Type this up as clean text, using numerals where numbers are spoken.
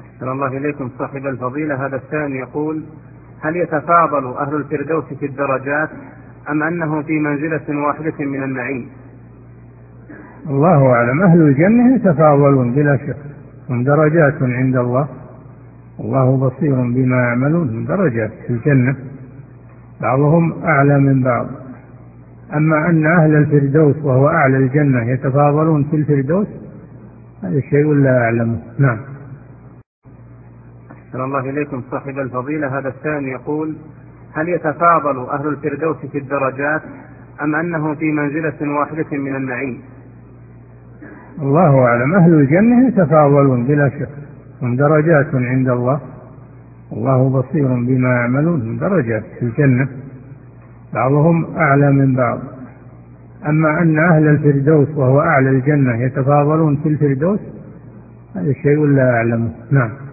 أحسن الله إليكم صاحب الفضيلة. هذا السائل يقول: هل يتفاضل أهل الفردوس في الدرجات أم أنه في منزلة واحدة من النعيم؟ الله أعلم. أهل الجنة يتفاضلون بلا شك، هم درجات عند الله، الله بصير بما يعملون، من درجات في الجنة، بعضهم أعلى من بعض. أما أن أهل الفردوس وهو أعلى الجنة يتفاضلون في الفردوس، هذا شيء لا أعلمه. نعم. أحسن الله إليكم صاحب الفضيلة. هذا السائل يقول: هل يتفاضل أهل الفردوس في الدرجات أم أنه في منزلة واحدة من النعيم؟ الله أعلم. أهل الجنة يتفاضلون بلا شك، هم درجات عند الله، الله بصير بما يعملون، من درجات في الجنة، بعضهم أعلى من بعض. أما أن أهل الفردوس وهو أعلى الجنة يتفاضلون في الفردوس، هذا شيء لا أعلمه. نعم.